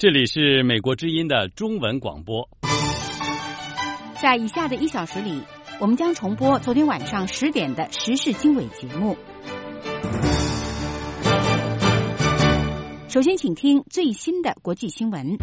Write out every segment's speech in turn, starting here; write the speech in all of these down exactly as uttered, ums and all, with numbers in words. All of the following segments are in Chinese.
这里是美国之音的中文广播。 在以下的一小时里，我们将重播昨天晚上十点的时事经纬节目。首先请听最新的国际新闻。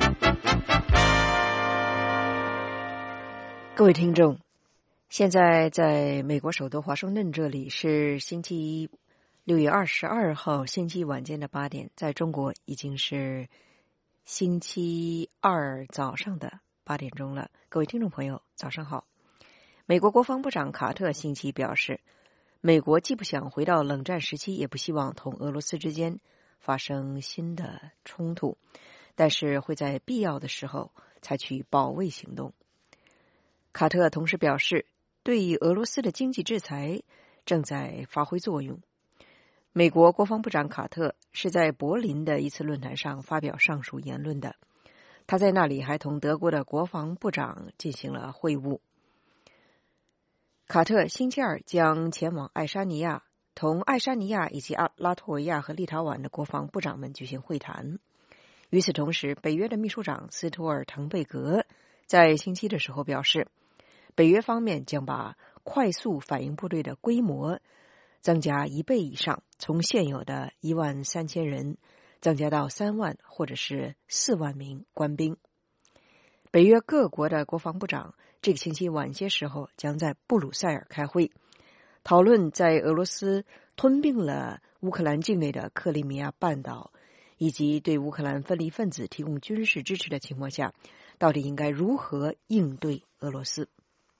各位听众，现在在美国首都华盛顿，这里是星期一六月二十二号星期晚间的八点，在中国已经是星期二早上的八点钟了。各位听众朋友，早上好。美国国防部长卡特星期表示，美国既不想回到冷战时期，也不希望同俄罗斯之间发生新的冲突，但是会在必要的时候采取保卫行动。卡特同时表示，对俄罗斯的经济制裁正在发挥作用。美国国防部长卡特是在柏林的一次论坛上发表上述言论的，他在那里还同德国的国防部长进行了会晤。卡特星期二将前往爱沙尼亚，同爱沙尼亚以及拉脱维亚和立陶宛的国防部长们举行会谈。与此同时，北约的秘书长斯托尔滕贝格在星期的时候表示，北约方面将把快速反应部队的规模增加一倍以上，从现有的一万三千人增加到三万或者是四万名官兵。北约各国的国防部长这个星期晚些时候将在布鲁塞尔开会，讨论在俄罗斯吞并了乌克兰境内的克里米亚半岛以及对乌克兰分离分子提供军事支持的情况下，到底应该如何应对俄罗斯。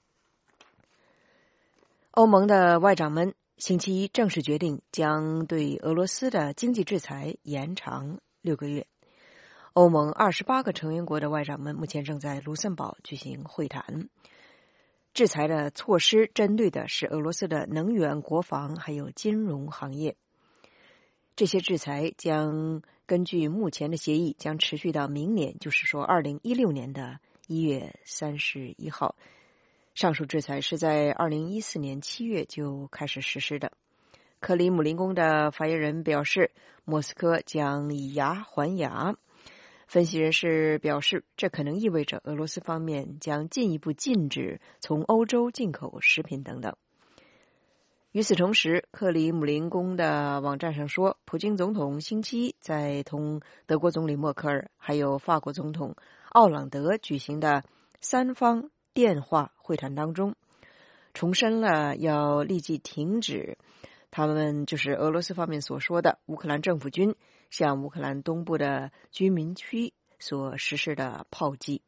欧盟的外长们星期一正式决定将对俄罗斯的经济制裁延长六个月。欧盟二十八个成员国的外长们目前正在卢森堡举行会谈。制裁的措施针对的是俄罗斯的能源、国防还有金融行业。这些制裁将根据目前的协议将持续到明年，就是说二零一六年的一月三十一号。上述制裁是在二零一四年七月就开始实施的。克里姆林宫的发言人表示，莫斯科将以牙还牙。分析人士表示，这可能意味着俄罗斯方面将进一步禁止从欧洲进口食品等等。与此同时，克里姆林宫的网站上说，普京总统星期一在同德国总理默克尔还有法国总统奥朗德举行的三方电话会谈当中，重申了要立即停止他们就是俄罗斯方面所说的乌克兰政府军向乌克兰东部的居民区所实施的炮击。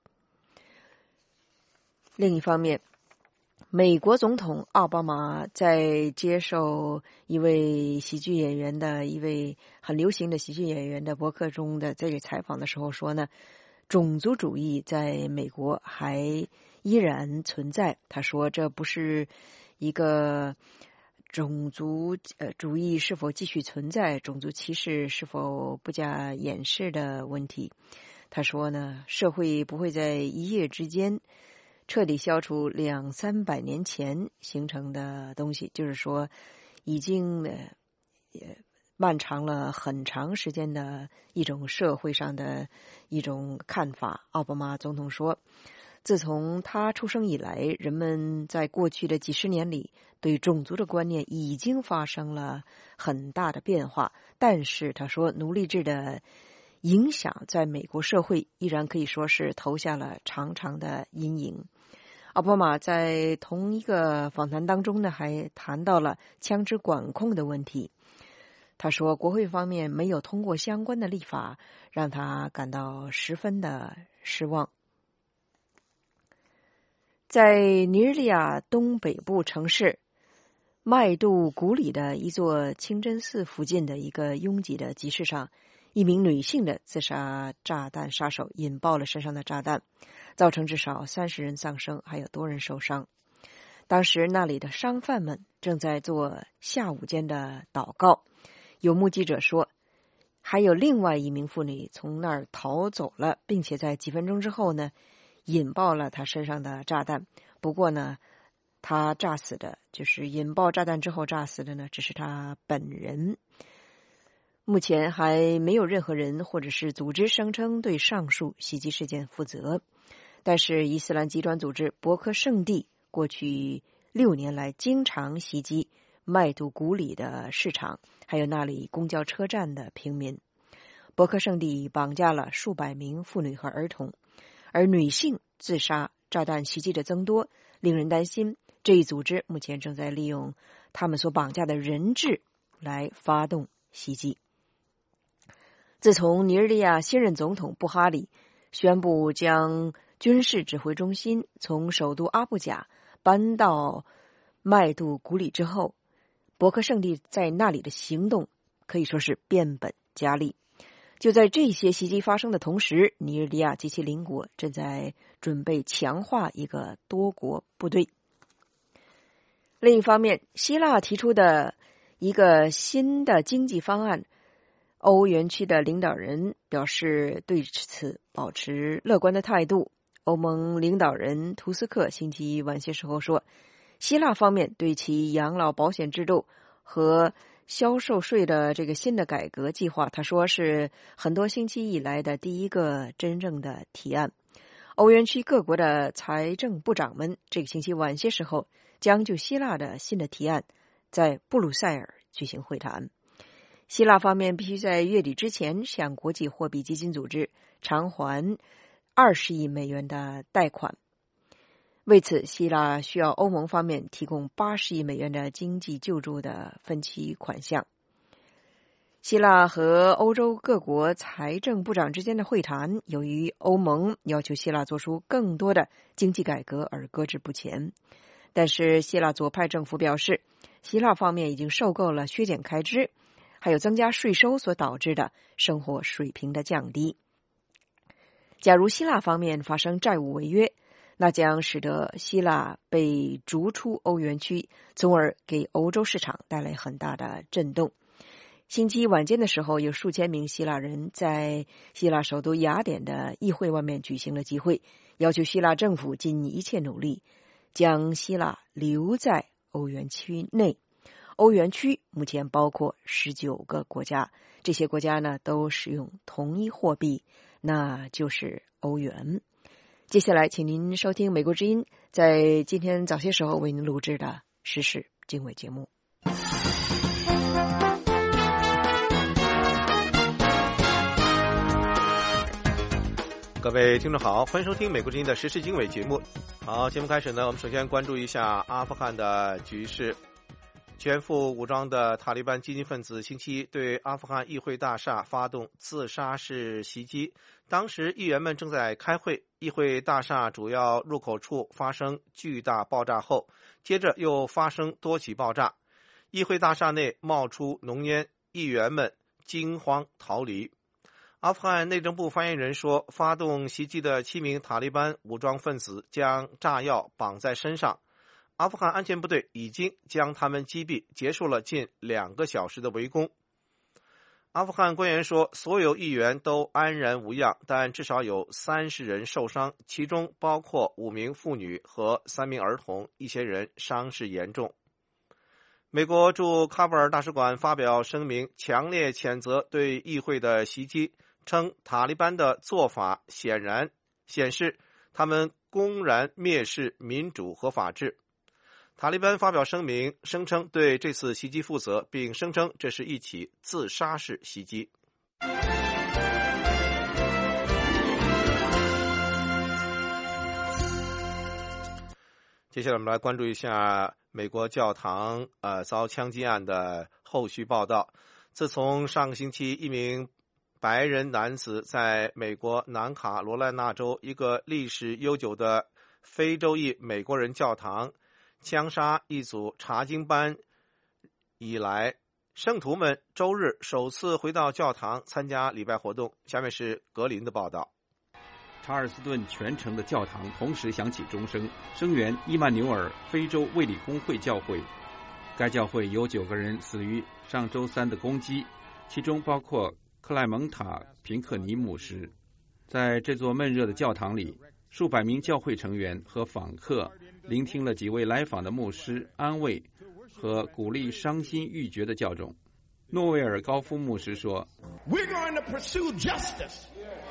另一方面，美国总统奥巴马在接受一位喜剧演员的一位很流行的喜剧演员的博客中的这个采访的时候说呢，种族主义在美国还依然存在。他说这不是一个种族呃主义是否继续存在，种族歧视是否不加掩饰的问题。他说呢，社会不会在一夜之间彻底消除两三百年前形成的东西，就是说已经呃也漫长了很长时间的一种社会上的一种看法。奥巴马总统说，自从他出生以来，人们在过去的几十年里对种族的观念已经发生了很大的变化，但是他说奴隶制的影响在美国社会依然可以说是投下了长长的阴影。奥巴马在同一个访谈当中呢，还谈到了枪支管控的问题。他说国会方面没有通过相关的立法，让他感到十分的失望。在尼日利亚东北部城市麦杜古里的一座清真寺附近的一个拥挤的集市上，一名女性的自杀炸弹杀手引爆了身上的炸弹，造成至少三十人丧生，还有多人受伤。当时那里的商贩们正在做下午间的祷告。有目击者说，还有另外一名妇女从那儿逃走了，并且在几分钟之后呢，引爆了她身上的炸弹。不过呢，她炸死的，就是引爆炸弹之后炸死的呢，只是她本人。 目前还没有任何人或者是组织声称对上述袭击事件负责，但是伊斯兰极端组织博科圣地过去六年来经常袭击麦杜古里的市场，还有那里公交车站的平民。博科圣地绑架了数百名妇女和儿童，而女性自杀炸弹袭击的增多，令人担心这一组织目前正在利用他们所绑架的人质来发动袭击。自从尼日利亚新任总统布哈里宣布将军事指挥中心从首都阿布贾搬到麦杜古里之后，博科圣地在那里的行动可以说是变本加厉。就在这些袭击发生的同时，尼日利亚及其邻国正在准备强化一个多国部队。另一方面，希腊提出的一个新的经济方案，欧元区的领导人表示对此保持乐观的态度。欧盟领导人图斯克星期一晚些时候说，希腊方面对其养老保险制度和销售税的这个新的改革计划，他说是很多星期以来的第一个真正的提案。欧元区各国的财政部长们这个星期晚些时候将就希腊的新的提案在布鲁塞尔举行会谈。希腊方面必须在月底之前向国际货币基金组织偿还二十亿美元的贷款，为此希腊需要欧盟方面提供八十亿美元的经济救助的分期款项。希腊和欧洲各国财政部长之间的会谈，由于欧盟要求希腊做出更多的经济改革而搁置不前。但是希腊左派政府表示，希腊方面已经受够了削减开支还有增加税收所导致的生活水平的降低。假如希腊方面发生债务违约，那将使得希腊被逐出欧元区，从而给欧洲市场带来很大的震动。星期一晚间的时候，有数千名希腊人在希腊首都雅典的议会外面举行了集会，要求希腊政府尽一切努力将希腊留在欧元区内。欧元区目前包括十九个国家，这些国家呢都使用同一货币，那就是欧元。接下来请您收听美国之音在今天早些时候为您录制的时事经纬节目。 各位听众好，欢迎收听美国之音的时事经纬节目。好，节目开始呢，我们首先关注一下阿富汗的局势。全副武装的塔利班激进分子星期一对阿富汗议会大厦发动自杀式袭击，当时议员们正在开会，议会大厦主要入口处发生巨大爆炸后，接着又发生多起爆炸，议会大厦内冒出浓烟，议员们惊慌逃离。阿富汗内政部发言人说，发动袭击的七名塔利班武装分子将炸药绑在身上，阿富汗安全部队已经将他们击毙，结束了近两个小时的围攻。阿富汗官员说，所有议员都安然无恙，但至少有三十人受伤，其中包括五名妇女和三名儿童，一些人伤势严重。美国驻喀布尔大使馆发表声明，强烈谴责对议会的袭击，称塔利班的做法显然显示他们公然蔑视民主和法治。塔利班发表声明，声称对这次袭击负责，并声称这是一起自杀式袭击。接下来我们来关注一下美国教堂呃遭枪击案的后续报道。自从上个星期一名白人男子在美国南卡罗来纳州一个历史悠久的非洲裔美国人教堂枪杀一组查经班以来，圣徒们周日首次回到教堂参加礼拜活动。下面是格林的报道。 查尔斯顿全城的教堂同时响起钟声，声援伊曼纽尔非洲卫理公会教会。该教会有九个人死于上周三的攻击，其中包括克莱蒙塔·平克尼牧师。在这座闷热的教堂里，数百名教会成员和访客聆听了几位来访的牧师安慰和鼓励伤心欲绝的教众。 诺维尔高夫牧师说 We're going to pursue justice,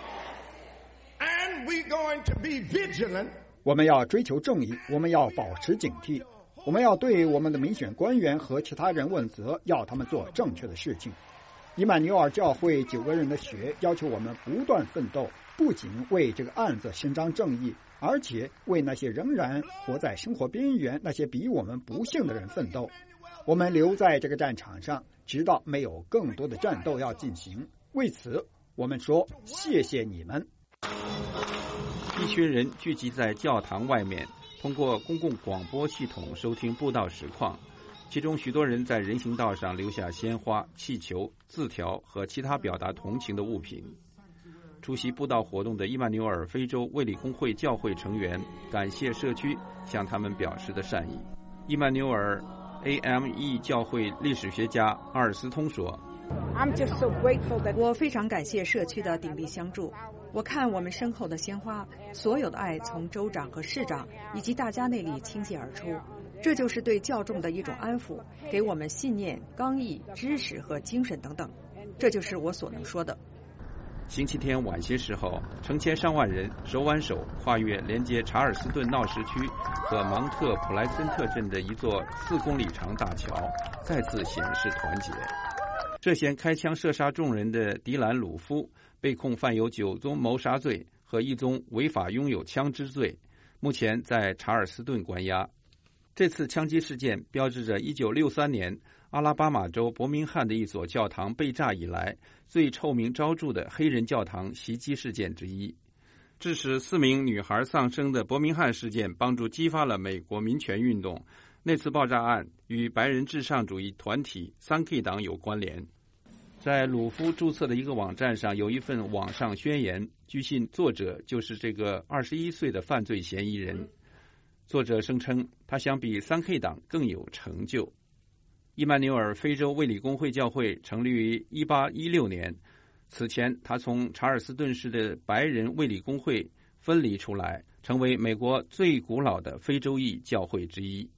and we're going to be vigilant. 我们要追求正义，我们要保持警惕，我们要对我们的民选官员和其他人问责，要他们做正确的事情。伊曼纽尔教会九个人的血要求我们不断奋斗，不仅为这个案子伸张正义，而且为那些仍然活在生活边缘、那些比我们不幸的人奋斗。我们留在这个战场上，直到没有更多的战斗要进行。为此，我们说谢谢你们。 一群人聚集在教堂外面，通过公共广播系统收听布道实况。其中许多人在人行道上留下鲜花、气球、字条和其他表达同情的物品。出席布道活动的伊曼纽尔非洲卫理公会教会成员感谢社区向他们表示的善意。伊曼纽尔 A M E 教会历史学家阿尔斯通说， 我非常感谢社区的鼎力相助。我看我们身后的鲜花，所有的爱从州长和市长以及大家那里倾泻而出，这就是对教众的一种安抚，给我们信念、刚毅、知识和精神等等。这就是我所能说的。 星期天晚些时候，成千上万人手挽手跨越连接查尔斯顿闹市区和芒特普莱森特镇的一座四公里长大桥，再次显示团结。涉嫌开枪射杀众人的迪兰·鲁夫被控犯有九宗谋杀罪和一宗违法拥有枪支罪，目前在查尔斯顿关押。这次枪击事件标志着一九六三年阿拉巴马州伯明翰的一所教堂被炸以来最臭名昭著的黑人教堂袭击事件之一。致使四名女孩丧生的伯明翰事件帮助激发了美国民权运动。那次爆炸案与白人至上主义团体三 K 党有关联。在鲁夫注册的一个网站上有一份网上宣言，据信作者就是这个二十一岁的犯罪嫌疑人。作者声称他想比三 K 党更有成就。伊曼纽尔非洲卫理公会教会成立于一八一六年，此前他从查尔斯顿市的白人卫理公会分离出来，成为美国最古老的非洲裔教会之一。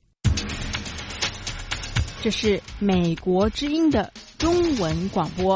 这是美国之音的中文广播。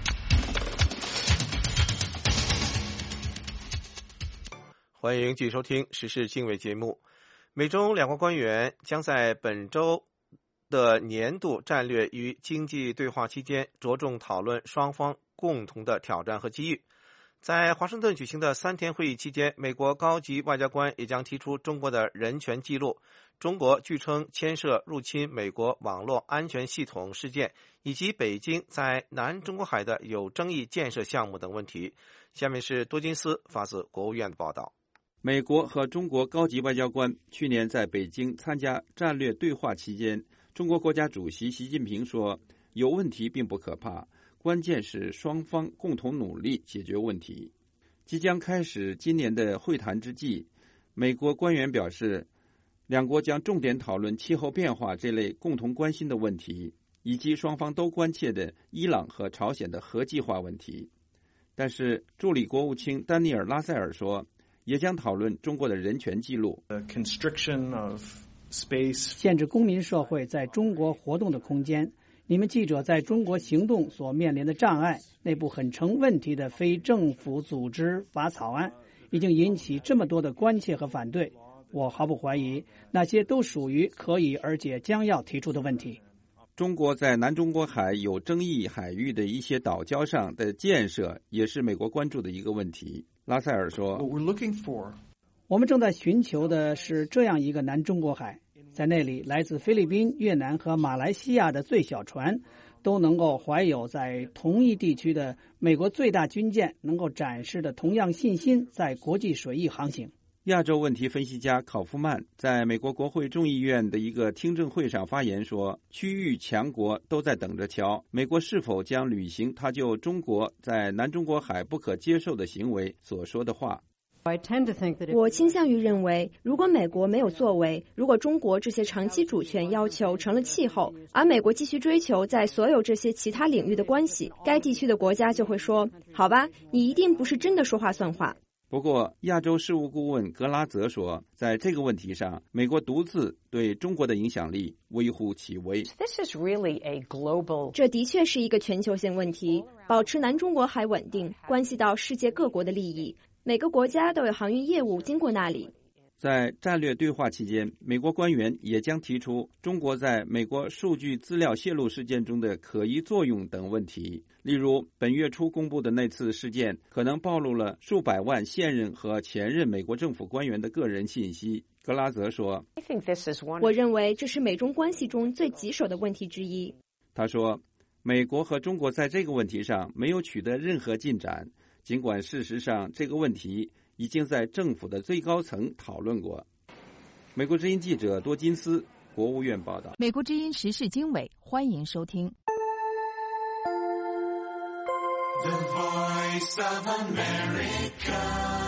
欢迎继续收听时事经纬节目。美中两国官员将在本周的年度战略与经济对话期间着重讨论双方共同的挑战和机遇。在华盛顿举行的三天会议期间，美国高级外交官也将提出中国的人权记录，中国据称牵涉入侵美国网络安全系统事件，以及北京在南中国海的有争议建设项目等问题。下面是多金斯发自国务院的报道。 美国和中国高级外交官去年在北京参加战略对话期间，中国国家主席习近平说，有问题并不可怕，关键是双方共同努力解决问题。即将开始今年的会谈之际，美国官员表示，两国将重点讨论气候变化这类共同关心的问题，以及双方都关切的伊朗和朝鲜的核计划问题。但是助理国务卿丹尼尔·拉塞尔说，也将讨论中国的人权记录。 限制公民社会在中国活动的空间，你们记者在中国行动所面临的障碍，内部很成问题的非政府组织法草案，已经引起这么多的关切和反对。我毫不怀疑，那些都属于可以而且将要提出的问题。 中国在南中国海有争议海域的一些岛礁上的建设，也是美国关注的一个问题。拉塞尔说， 我们正在寻求的是这样一个南中国海，在那里来自菲律宾、越南和马来西亚的最小船都能够怀有在同一地区的美国最大军舰能够展示的同样信心，在国际水域航行。 亚洲问题分析家考夫曼在美国国会众议院的一个听证会上发言说，区域强国都在等着瞧美国是否将履行他就中国在南中国海不可接受的行为所说的话。 我倾向于认为，如果美国没有作为，如果中国这些长期主权要求成了气候，而美国继续追求在所有这些其他领域的关系，该地区的国家就会说，好吧，你一定不是真的说话算话。 不过，亚洲事务顾问格拉泽说，在这个问题上，美国独自对中国的影响力微乎其微。 This is really a global... 这的确是一个全球性问题。保持南中国海稳定，关系到世界各国的利益。每个国家都有航运业务经过那里。 在战略对话期间，美国官员也将提出中国在美国数据资料泄露事件中的可疑作用等问题。例如，本月初公布的那次事件可能暴露了数百万现任和前任美国政府官员的个人信息。格拉泽说， 我认为这是美中关系中最棘手的问题之一。 他说，美国和中国在这个问题上没有取得任何进展，尽管事实上这个问题已经在政府的最高层讨论过。美国之音记者多金斯，国务院报道。 美国之音时事经纬，欢迎收听。 The Voice of America。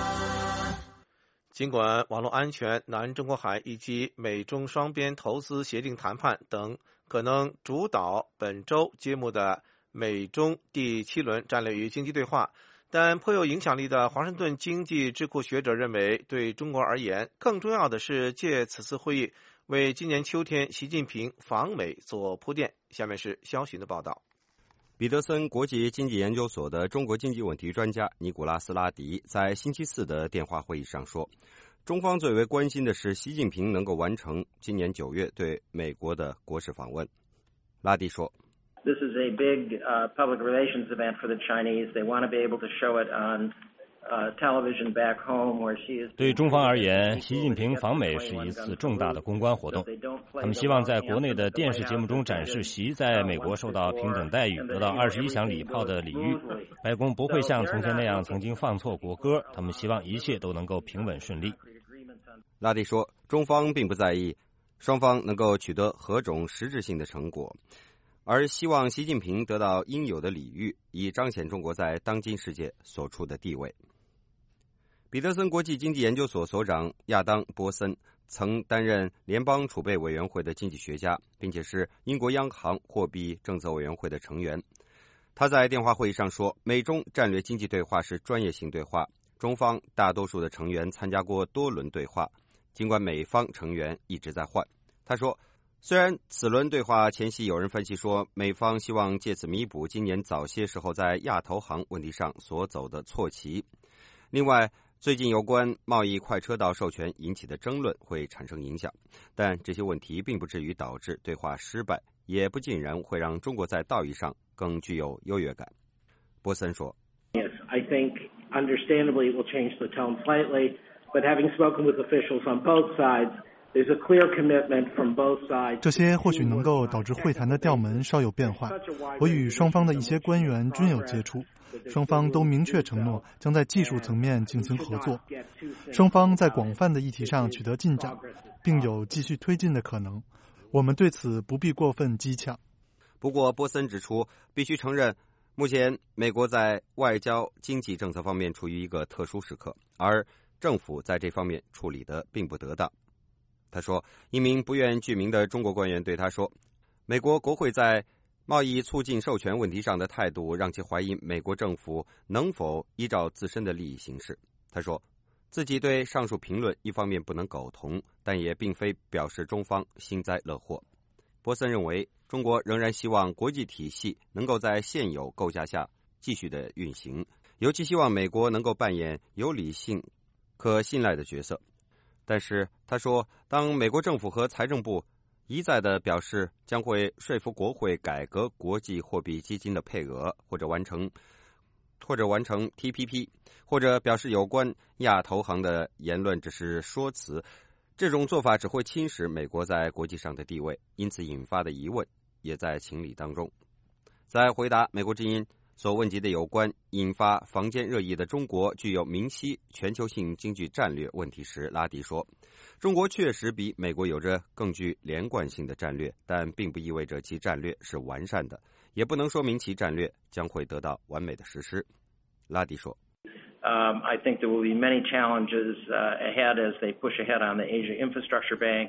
尽管网络安全、南中国海以及美中双边投资协定谈判等可能主导本周揭幕的美中第七轮战略与经济对话，但颇有影响力的华盛顿经济智库学者认为，对中国而言，更重要的是借此次会议为今年秋天习近平访美做铺垫。下面是肖寻的报道。 彼得森国际经济研究所的中国经济问题专家尼古拉斯·拉迪在星期四的电话会议上说，中方最为关心的是习近平能够完成今年九月对美国的国事访问。拉迪说， This is a big uh, public relations event for the Chinese. They want to be able to show it on uh, television back home where she is. 对中方而言，习近平访美是一次重大的公关活动。他们希望在国内的电视节目中展示习在美国受到平等待遇，得到二十一响礼炮的礼遇。白宫不会像从前那样曾经放错国歌，他们希望一切都能够平稳顺利。 拉蒂说，中方并不在意双方能够取得何种实质性的成果，而希望习近平得到应有的礼遇，以彰显中国在当今世界所处的地位。彼得森国际经济研究所所长亚当·波森曾担任联邦储备委员会的经济学家，并且是英国央行货币政策委员会的成员。他在电话会议上说，美中战略经济对话是专业性对话，中方大多数的成员参加过多轮对话，尽管美方成员一直在换。他说，虽然此轮对话前夕有人分析说，美方希望借此弥补今年早些时候在亚投行问题上所走的错棋，另外最近有关贸易快车道授权引起的争论会产生影响，但这些问题并不至于导致对话失败，也不尽然会让中国在道义上更具有优越感。波森说， Yes, I think understandably it will change the tone slightly, but having spoken with officials on both sides, there's a clear commitment from both sides. 这些或许能够导致会谈的调门稍有变化。我与双方的一些官员均有接触，双方都明确承诺将在技术层面进行合作，双方在广泛的议题上取得进展，并有继续推进的可能。我们对此不必过分激抢。 不过，波森指出，必须承认，目前美国在外交、经济政策方面处于一个特殊时刻，而政府在这方面处理得并不得当。他说，一名不愿具名的中国官员对他说，美国国会在贸易促进授权问题上的态度让其怀疑美国政府能否依照自身的利益行事。他说，自己对上述评论一方面不能苟同，但也并非表示中方幸灾乐祸。波森认为，中国仍然希望国际体系能够在现有构架下继续的运行，尤其希望美国能够扮演有理性、可信赖的角色。但是他说，当美国政府和财政部一再的表示将会说服国会改革国际货币基金的配额，或者完成或者完成 T P P， 或者表示有关亚投行的言论只是说辞，这种做法只会侵蚀美国在国际上的地位，因此引发的疑问也在情理当中。在回答美国之音所问及的有关引发坊间热议的中国具有明晰全球性经济战略问题时，拉迪说，中国确实比美国有着更具连贯性的战略，但并不意味着其战略是完善的，也不能说明其战略将会得到完美的实施。拉迪说， Um, I think there will be many challenges uh, ahead as they push ahead on the Asia Infrastructure Bank.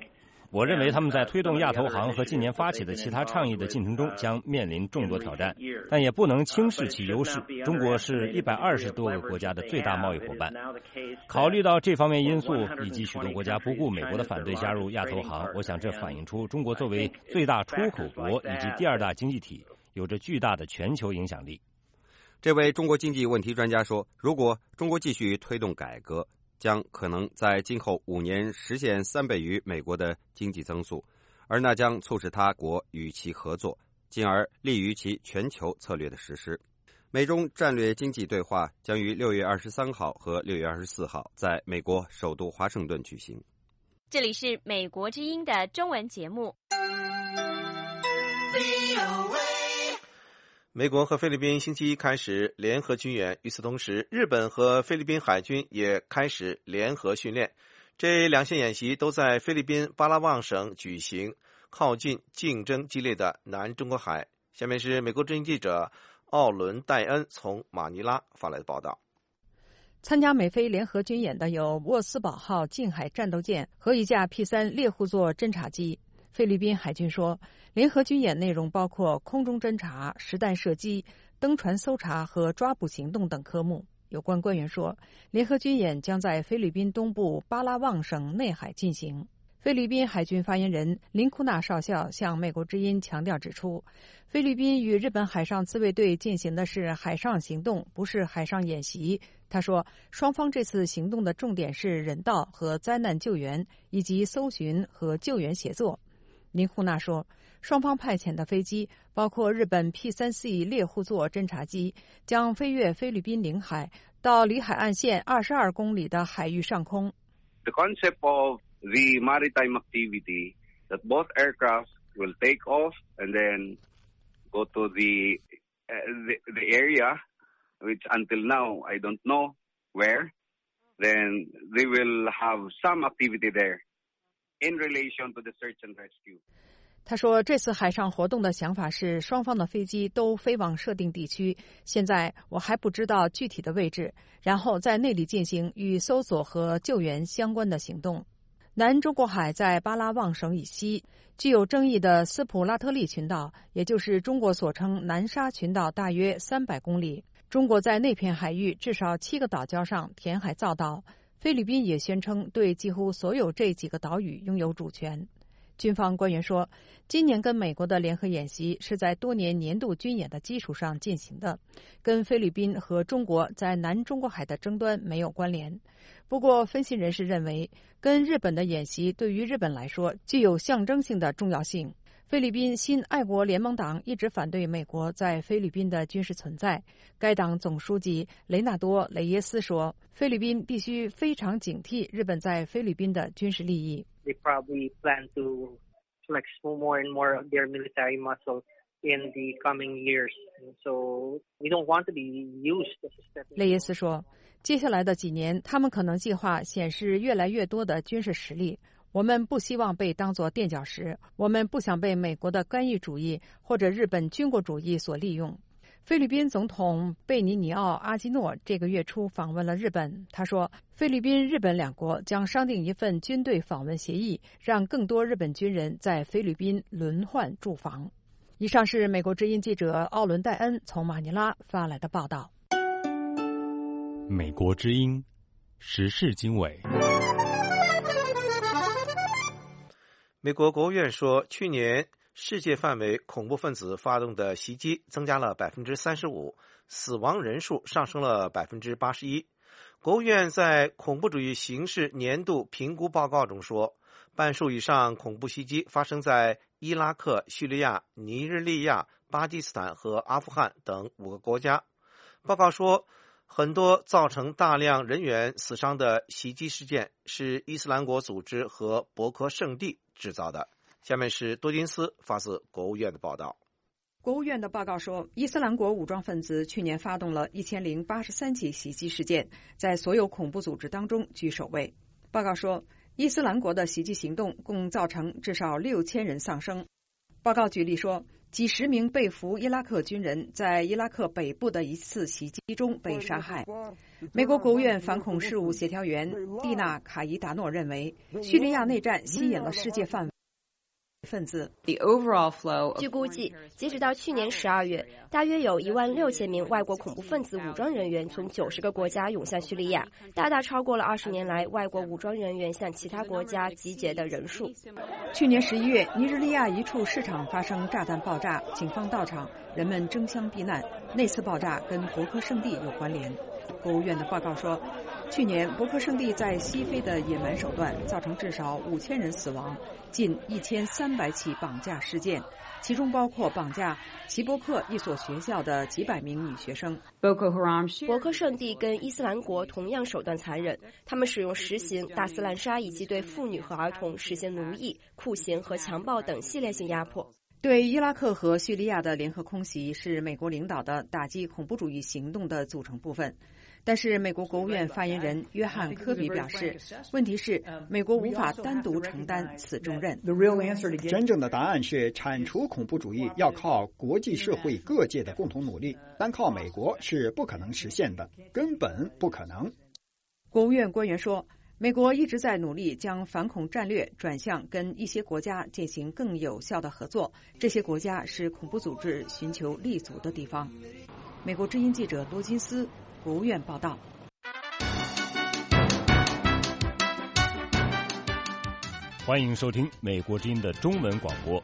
我认为他们在推动亚投行和近年发起的其他倡议的进程中将面临众多挑战，但也不能轻视其优势。中国是一百二十多个国家的最大贸易伙伴。考虑到这方面因素，以及许多国家不顾美国的反对加入亚投行，我想这反映出中国作为最大出口国以及第二大经济体，有着巨大的全球影响力。 这位中国经济问题专家说，如果中国继续推动改革，将可能在今后五年实现三倍于美国的经济增速，而那将促使他国与其合作，进而利于其全球策略的实施。美中战略经济对话将于六月二十三号和六月二十四号在美国首都华盛顿举行。 这里是美国之音的中文节目。 美国和菲律宾星期一开始联合军演，与此同时，日本和菲律宾海军也开始联合训练。这两项演习都在菲律宾巴拉望省举行，靠近竞争激烈的南中国海。下面是美国之音记者奥伦戴恩从马尼拉发来的报道。 参加美菲联合军演的有沃斯堡号近海战斗舰和一架 P 三 猎户座侦察机。菲律宾海军说，联合军演内容包括空中侦察、实弹射击、登船搜查和抓捕行动等科目。有关官员说，联合军演将在菲律宾东部巴拉望省内海进行。菲律宾海军发言人林库纳少校向美国之音强调指出，菲律宾与日本海上自卫队进行的是海上行动，不是海上演习。他说，双方这次行动的重点是人道和灾难救援，以及搜寻和救援协作。林库纳说，双方派遣的飞机包括日本 P 三 C 猎户座侦察机，将飞越菲律宾领海，到离海岸线二十二公里的海域上空。 The concept of the maritime activity that both aircraft will take off and then go to the, uh, the, the area, which until now I don't know where, then they will have some activity there in relation to the search and rescue. 他说，这次海上活动的想法是双方的飞机都飞往设定地区，现在我还不知道具体的位置，然后在那里进行与搜索和救援相关的行动。南中国海在巴拉望省以西，具有争议的斯普拉特利群岛，也就是中国所称南沙群岛，大约三百公里。中国在那片海域至少七个岛礁上填海造岛，菲律宾也宣称对几乎所有这几个岛屿拥有主权。军方官员说，今年跟美国的联合演习是在多年年度军演的基础上进行的，跟菲律宾和中国在南中国海的争端没有关联。不过，分析人士认为，跟日本的演习对于日本来说具有象征性的重要性。菲律宾新爱国联盟党一直反对美国在菲律宾的军事存在。该党总书记雷纳多·雷耶斯说，菲律宾必须非常警惕日本在菲律宾的军事利益。 They probably plan to flex more and more of their military muscle in the coming years. So we don't want to be used as a stepping stone. 雷耶斯说，接下来的几年，他们可能计划显示越来越多的军事实力。我们不希望被当作垫脚石，我们不想被美国的干预主义或者日本军国主义所利用。菲律宾总统贝尼尼奥·阿基诺这个月初访问了日本，他说，菲律宾、日本两国将商定一份军队访问协议，让更多日本军人在菲律宾轮换驻防。以上是美国之音记者奥伦戴恩从马尼拉发来的报道。 美国之音时事经纬。 美国国务院说，去年世界范围恐怖分子发动的袭击增加了 百分之三十五， 死亡人数上升了 百分之八十一。 国务院在恐怖主义形势年度评估报告中说，半数以上恐怖袭击发生在伊拉克、叙利亚、尼日利亚、巴基斯坦和阿富汗等五个国家。报告说，很多造成大量人员死伤的袭击事件是伊斯兰国组织和博科圣地制造的。下面是多金斯发自国务院的报道。 国务院的报告说，伊斯兰国武装分子去年发动了一千零八十三起袭击事件，在所有恐怖组织当中居首位。报告说，伊斯兰国的袭击行动共造成至少六千人丧生。报告举例说，几十名被俘伊拉克军人在伊拉克北部的一次袭击中被杀害。美国国务院反恐事务协调员蒂娜·卡伊达诺认为，叙利亚内战吸引了世界范围分子。 据估计，截止到去年十二月，大约有一万六千名外国恐怖分子武装人员从九十个国家涌向叙利亚，大大超过了二十年来外国武装人员向其他国家集结的人数。 去年十一月，尼日利亚一处市场发生炸弹爆炸，警方到场，人们争相避难。那次爆炸跟博科圣地有关联。国务院的报告说，去年博科圣地在西非的野蛮手段造成至少五千人死亡，近一千三百起绑架事件，其中包括绑架齐波克一所学校的几百名女学生。 博科圣地跟伊斯兰国同样手段残忍，他们使用实行大肆滥杀以及对妇女和儿童实行奴役、酷刑和强暴等系列性压迫。 对伊拉克和叙利亚的联合空袭是美国领导的打击恐怖主义行动的组成部分。但是美国国务院发言人约翰·科比表示，问题是美国无法单独承担此重任。 真正的答案是，铲除恐怖主义要靠国际社会各界的共同努力，单靠美国是不可能实现的，根本不可能。 国务院官员说，美国一直在努力将反恐战略转向跟一些国家进行更有效的合作，这些国家是恐怖组织寻求立足的地方。美国之音记者多金斯，国务院报道。 欢迎收听美国之音的中文广播。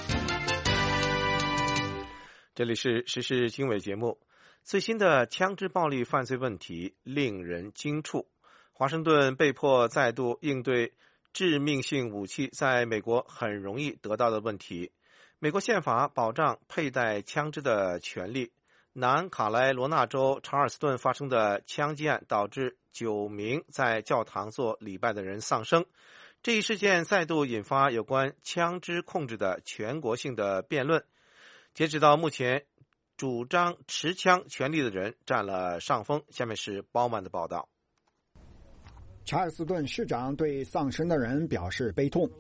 这里是时事经纬节目。最新的枪支暴力犯罪问题令人惊触，华盛顿被迫再度应对致命性武器在美国很容易得到的问题。美国宪法保障佩戴枪支的权利。南卡莱罗纳州查尔斯顿发生的枪击案导致九名在教堂做礼拜的人丧生，这一事件再度引发有关枪支控制的全国性的辩论。截止到目前，主张持枪权利的人占了上风。下面是包曼的报道。 查尔斯顿市长对丧生的人表示悲痛。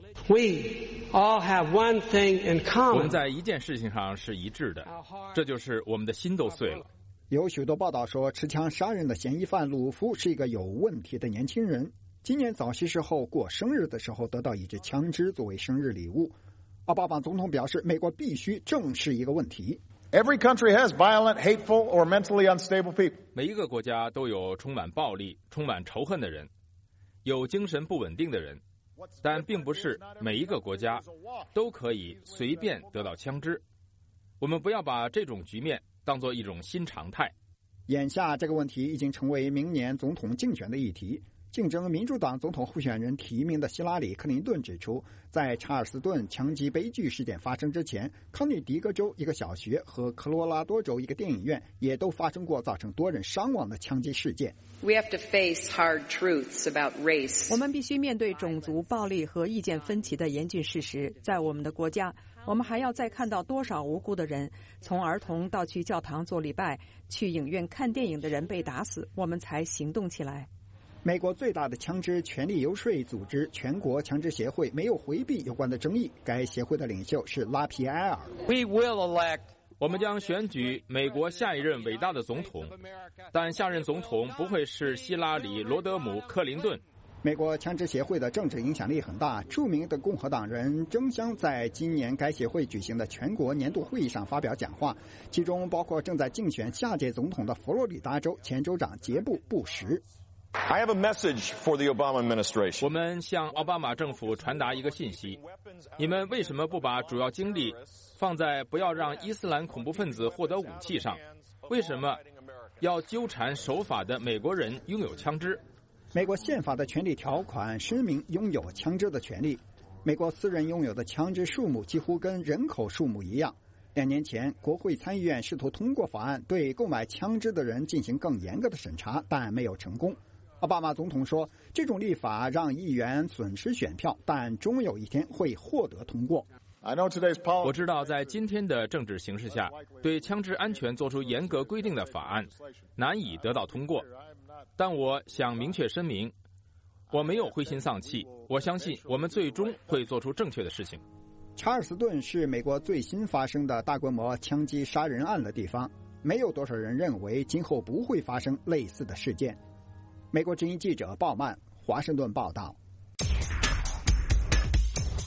We all have one thing in common. 我们在一件事情上是一致的，这就是我们的心都碎了。 有许多报道说，持枪杀人的嫌疑犯鲁夫是一个有问题的年轻人。今年早些时候过生日的时候，得到一支枪支作为生日礼物。奥巴马总统表示，美国必须正视一个问题。 Every country has violent, hateful, or mentally unstable people. 每一个国家都有充满暴力、充满仇恨的人，有精神不稳定的人，但并不是每一个国家都可以随便得到枪支。我们不要把这种局面当作一种新常态。 眼下这个问题已经成为明年总统竞选的议题。竞争民主党总统候选人提名的希拉里·克林顿指出，在查尔斯顿枪击悲剧事件发生之前，康涅狄格州一个小学和科罗拉多州一个电影院也都发生过造成多人伤亡的枪击事件。 We have to face hard truths about race. 我们必须面对种族暴力和意见分歧的严峻事实。在我们的国家，我们还要再看到多少无辜的人，从儿童到去教堂做礼拜、去影院看电影的人被打死，我们才行动起来。 美国最大的枪支权利游说组织全国枪支协会没有回避有关的争议，该协会的领袖是拉皮埃尔。 We will elect. 我们将选举美国下一任伟大的总统，但下任总统不会是希拉里·罗德姆·克林顿。 美国枪支协会的政治影响力很大，著名的共和党人争相在今年该协会举行的全国年度会议上发表讲话，其中包括正在竞选下届总统的佛罗里达州前州长杰布·布什。 I have a message for the Obama administration. 我们向奥巴马政府传达一个信息：你们为什么不把主要精力放在不要让伊斯兰恐怖分子获得武器上？为什么要纠缠守法的美国人拥有枪支？ 美国宪法的权利条款声明拥有枪支的权利。美国私人拥有的枪支数目几乎跟人口数目一样。两年前，国会参议院试图通过法案，对购买枪支的人进行更严格的审查，但没有成功。奥巴马总统说，这种立法让议员损失选票，但终有一天会获得通过。 我知道在今天的政治形势下，对枪支安全做出严格规定的法案难以得到通过，但我想明确声明，我没有灰心丧气，我相信我们最终会做出正确的事情。 查尔斯顿是美国最新发生的大规模枪击杀人案的地方，没有多少人认为今后不会发生类似的事件。美国之音记者鲍曼，华盛顿报道。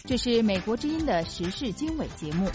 这是美国之音的时事经纬节目。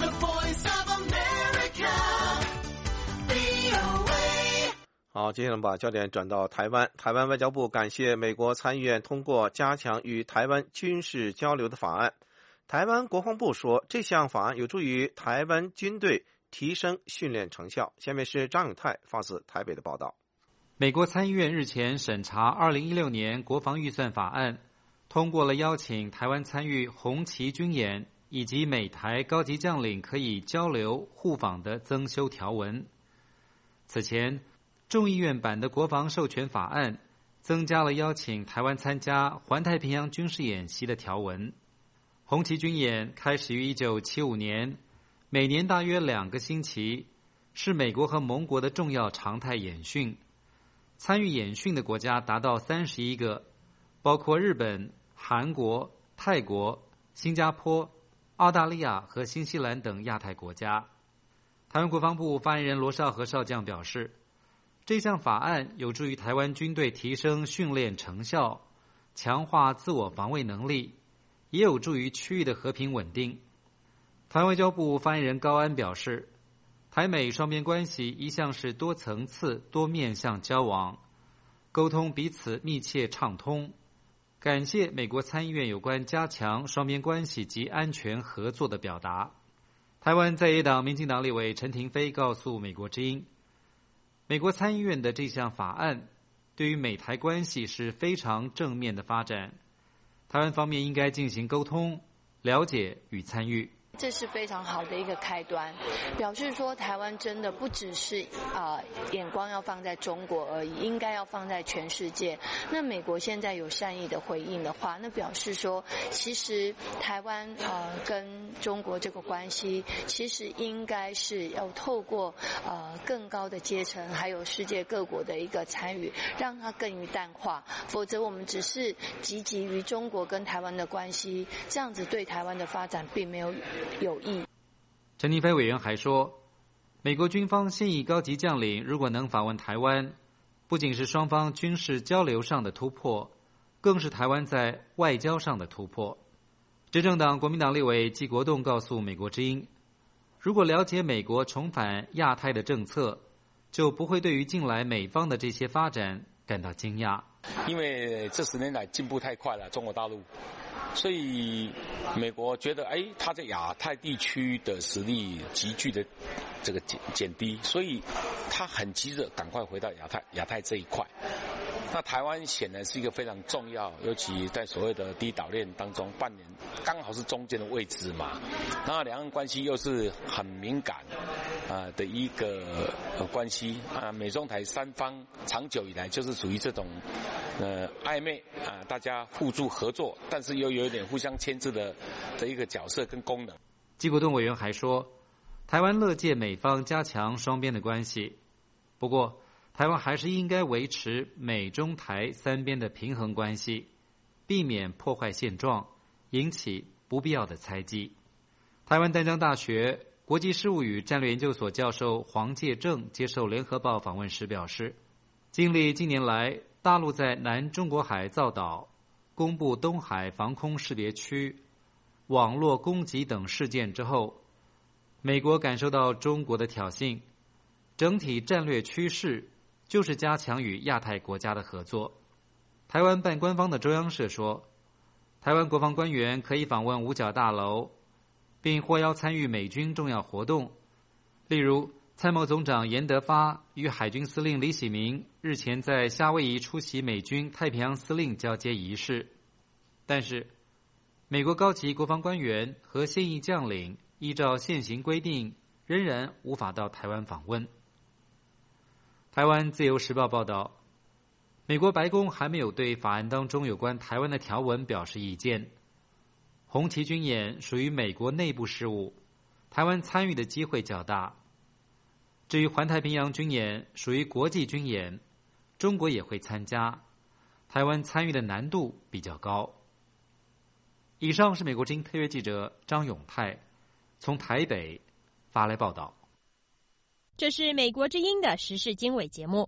好，接下来我们把焦点转到台湾。台湾外交部感谢美国参议院通过加强与台湾军事交流的法案。台湾国防部说，这项法案有助于台湾军队提升训练成效。下面是张永泰发自台北的报道。 美国参议院日前审查二零一六年国防预算法案，通过了邀请台湾参与红旗军演以及美台高级将领可以交流互访的增修条文。此前众议院版的国防授权法案增加了邀请台湾参加环太平洋军事演习的条文。红旗军演开始于一九七五年，每年大约两个星期，是美国和盟国的重要常态演训。参与演训的国家达到三十一个，包括日本、韩国、泰国、新加坡、澳大利亚和新西兰等亚太国家。台湾国防部发言人罗绍和少将表示，这项法案有助于台湾军队提升训练成效，强化自我防卫能力，也有助于区域的和平稳定。台湾外交部发言人高安表示，台美双边关系一向是多层次、多面向交往，沟通彼此密切畅通。感谢美国参议院有关加强双边关系及安全合作的表达。台湾在野党民进党立委陈亭妃告诉美国之音，美国参议院的这项法案对于美台关系是非常正面的发展，台湾方面应该进行沟通、了解与参与。 这是非常好的一个开端，表示说台湾真的不只是呃眼光要放在中国而已，应该要放在全世界。那美国现在有善意的回应的话，那表示说其实台湾呃跟中国这个关系其实应该是要透过呃更高的阶层还有世界各国的一个参与，让它更于淡化，否则我们只是积极于中国跟台湾的关系，这样子对台湾的发展并没有有益。 陈亭妃委员还说，美国军方现役高级将领如果能访问台湾，不仅是双方军事交流上的突破，更是台湾在外交上的突破。执政党国民党立委纪国栋告诉美国之音，如果了解美国重返亚太的政策，就不会对于近来美方的这些发展感到惊讶。 因为这十年来进步太快了，中国大陆，所以美国觉得，哎，他在亚太地区的实力急剧的这个减减低，所以他很急着赶快回到亚太亚太这一块。那台湾显然是一个非常重要，尤其在所谓的第一岛链当中扮演刚好是中间的位置嘛。那两岸关系又是很敏感啊、呃、的一个、呃、关系啊，美中台三方长久以来就是属于这种呃暧昧啊、呃，大家互助合作，但是又有一点互相牵制的的一个角色跟功能。 纪国栋委员还说，台湾乐见美方加强双边的关系，不过台湾还是应该维持美中台三边的平衡关系，避免破坏现状，引起不必要的猜忌。台湾淡江大学国际事务与战略研究所教授黄介正接受联合报访问时表示，经历近年来大陆在南中国海造岛、公布东海防空识别区、网络攻击等事件之后，美国感受到中国的挑衅，整体战略趋势就是加强与亚太国家的合作。台湾办官方的中央社说，台湾国防官员可以访问五角大楼，并获邀参与美军重要活动，例如参谋总长严德发与海军司令李喜明日前在夏威夷出席美军太平洋司令交接仪式。但是美国高级国防官员和现役将领依照现行规定仍然无法到台湾访问。台湾自由时报报道，美国白宫还没有对法案当中有关台湾的条文表示意见。红旗军演属于美国内部事务，台湾参与的机会较大。至于环太平洋军演属于国际军演，中国也会参加，台湾参与的难度比较高。以上是美国之音特约记者张永泰从台北发来报道。 这是美国之音的时事经纬节目。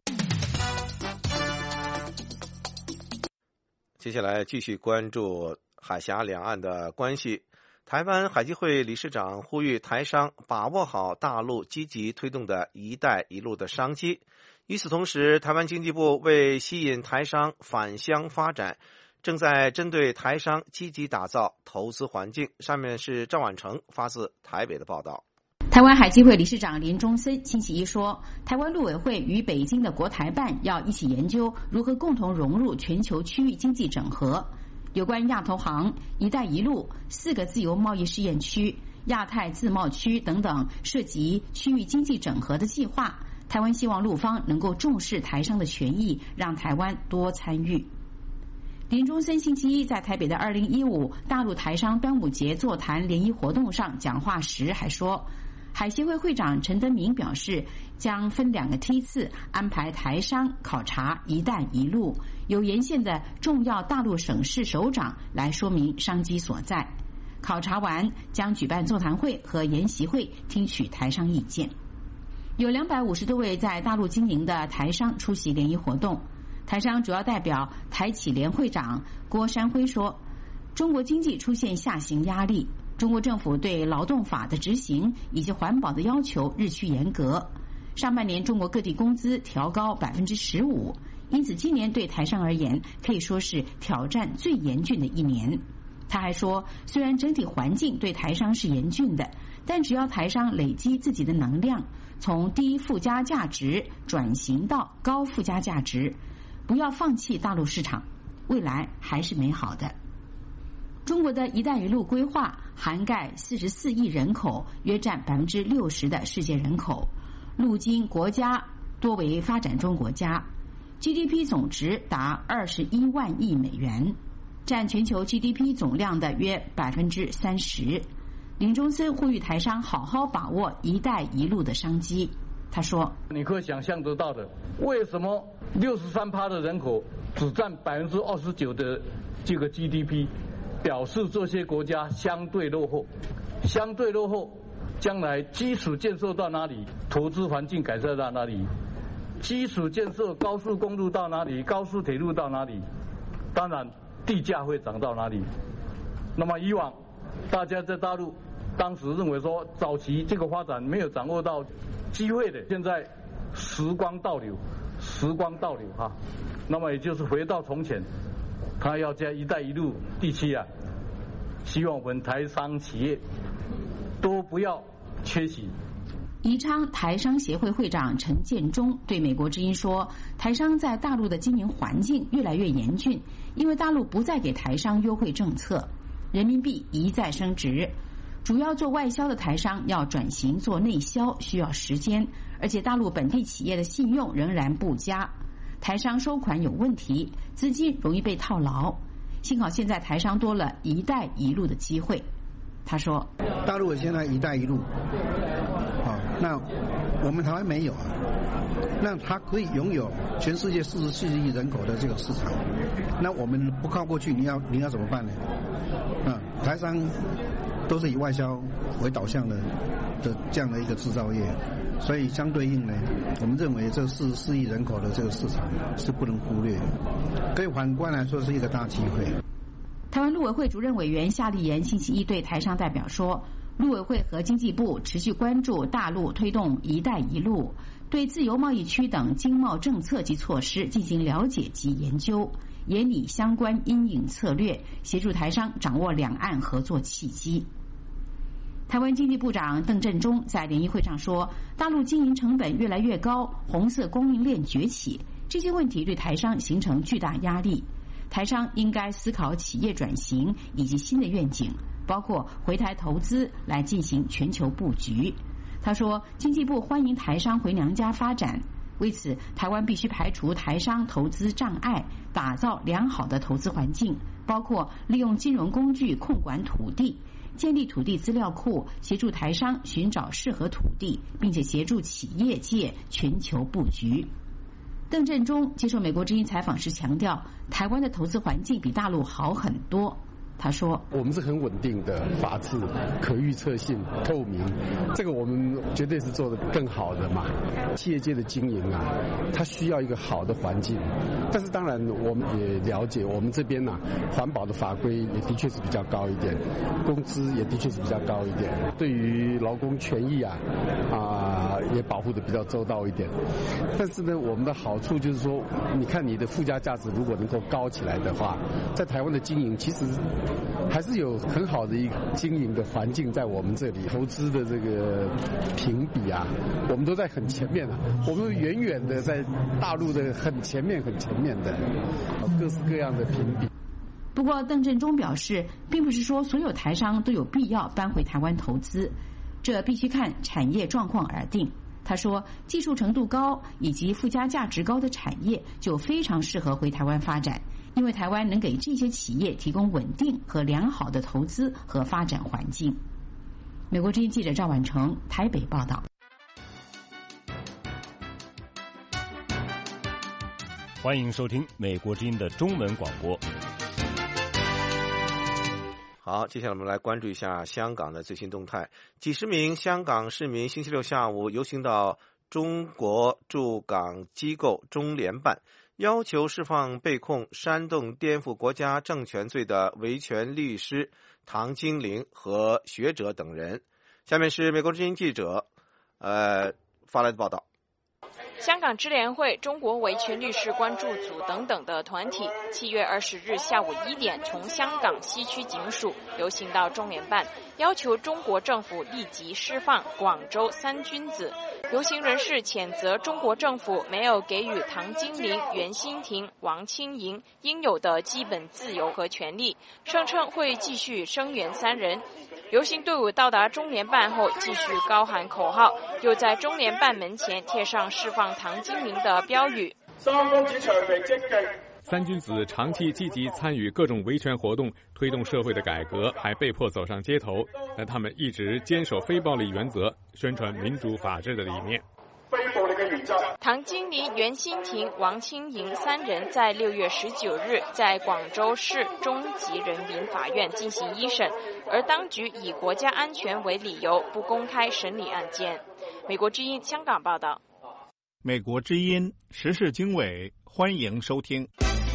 接下来继续关注海峡两岸的关系。 台湾海基会理事长呼吁台商把握好大陆积极推动的一带一路的商机。与此同时，台湾经济部为吸引台商返乡发展，正在针对台商积极打造投资环境。上面是赵婉成发自台北的报道。 台湾海基会理事长林中森星期一说，台湾陆委会与北京的国台办要一起研究如何共同融入全球区域经济整合。有关亚投行、一带一路、四个自由贸易试验区、亚太自贸区等等涉及区域经济整合的计划，台湾希望陆方能够重视台商的权益，让台湾多参与。林中森星期一在台北的二零一五大陆台商端午节座谈联谊活动上讲话时还说，海协会会长陈德明表示，将分两个梯次安排台商考察一带一路，由沿线的重要大陆省市首长来说明商机所在。考察完将举办座谈会和研习会，听取台商意见。有两百五十多位在大陆经营的台商出席联谊活动。台商主要代表台企联会长郭山辉说，中国经济出现下行压力，中国政府对劳动法的执行以及环保的要求日趋严格。上半年中国各地工资调高百分之十五，因此今年对台商而言可以说是挑战最严峻的一年。他还说，虽然整体环境对台商是严峻的，但只要台商累积自己的能量，从低附加价值转型到高附加价值，不要放弃大陆市场，未来还是美好的。中国的一带一路规划涵盖四十四亿人口，约占百分之六十的世界人口，陆经国家多为发展中国家， G D P 总值达二十一万亿美元，占全球 G D P 总量的约百分之三十。林中森呼吁台商好好把握一带一路的商机。他说， 你可以想象得到的，为什么 百分之六十三 的人口只占 百分之二十九 的这个 G D P， 表示这些国家相对落后，相对落后，将来基础建设到哪里，投资环境改善到哪里，基础建设高速公路到哪里，高速铁路到哪里，当然地价会涨到哪里。那么以往大家在大陆当时认为说早期这个发展没有掌握到机会的，现在时光倒流，时光倒流哈，那么也就是回到从前，他要在“一带一路”地区啊，希望我们台商企业都不要缺席。 宜昌台商协会会长陈建中对美国之音说，台商在大陆的经营环境越来越严峻，因为大陆不再给台商优惠政策，人民币一再升值，主要做外销的台商要转型做内销需要时间，而且大陆本地企业的信用仍然不佳，台商收款有问题，资金容易被套牢。幸好现在台商多了一带一路的机会。他说， 大陆现在一带一路，好，那我们台湾没有啊，那它可以拥有全世界四十四亿人口的这个市场，那我们不靠过去，你要你要怎么办呢？啊，台商都是以外销为导向的的这样的一个制造业，所以相对应呢，我们认为这四十四亿人口的这个市场是不能忽略，可以反观来说是一个大机会。 台湾陆委会主任委员夏立言星期一对台商代表说，陆委会和经济部持续关注大陆推动一带一路，对自由贸易区等经贸政策及措施进行了解及研究，研拟相关因应策略，协助台商掌握两岸合作契机。台湾经济部长邓振中在联谊会上说，大陆经营成本越来越高，红色供应链崛起，这些问题对台商形成巨大压力，台商应该思考企业转型以及新的愿景，包括回台投资来进行全球布局。他说，经济部欢迎台商回娘家发展，为此台湾必须排除台商投资障碍，打造良好的投资环境，包括利用金融工具控管土地，建立土地资料库，协助台商寻找适合土地，并且协助企业界全球布局。邓振中接受美国之音采访时强调，台湾的投资环境比大陆好很多。 他说：“ 我们是很稳定的法治、可预测性、透明，这个我们绝对是做得更好的嘛。企业界的经营啊，它需要一个好的环境，但是当然我们也了解，我们这边呢、啊，环保的法规也的确是比较高一点，工资也的确是比较高一点，对于劳工权益啊，啊、呃、也保护的比较周到一点。但是呢，我们的好处就是说，你看你的附加价值如果能够高起来的话，在台湾的经营其实。”还是有很好的一个经营的环境在我们这里，投资的这个评比啊，我们都在很前面啊，我们远远的在大陆的很前面、很前面的各式各样的评比。 不过，邓振中表示，并不是说所有台商都有必要搬回台湾投资，这必须看产业状况而定。他说，技术程度高以及附加价值高的产业就非常适合回台湾发展。因为台湾能给这些企业提供稳定和良好的投资和发展环境。美国之音记者赵婉成台北报道。 欢迎收听美国之音的中文广播。 好，接下来我们来关注一下香港的最新动态。几十名香港市民星期六下午游行到中国驻港机构中联办，要求释放被控煽动颠覆国家政权罪的维权律师唐金玲和学者等人。下面是美国之音记者呃发来的报道。 香港支联会、中国维权律师关注组等等的团体，七月二十日下午一点从香港西区警署游行到中联办，要求中国政府立即释放广州三君子。游行人士谴责中国政府没有给予唐金玲、袁心婷、王清莹应有的基本自由和权利，声称会继续声援三人。游行队伍到达中联办后，继续高喊口号，又在中联办门前贴上释放唐金玲的标语。 三君子長期積極。 三君子长期积极参与各种维权活动，推动社会的改革，还被迫走上街头。但他们一直坚守非暴力原则，宣传民主法治的理念。 唐金玲、袁心婷、王清莹三人在六月十九日在广州市中级人民法院进行一审，而当局以国家安全为理由不公开审理案件。美国之音香港报道。 美国之音时事经纬，欢迎收听。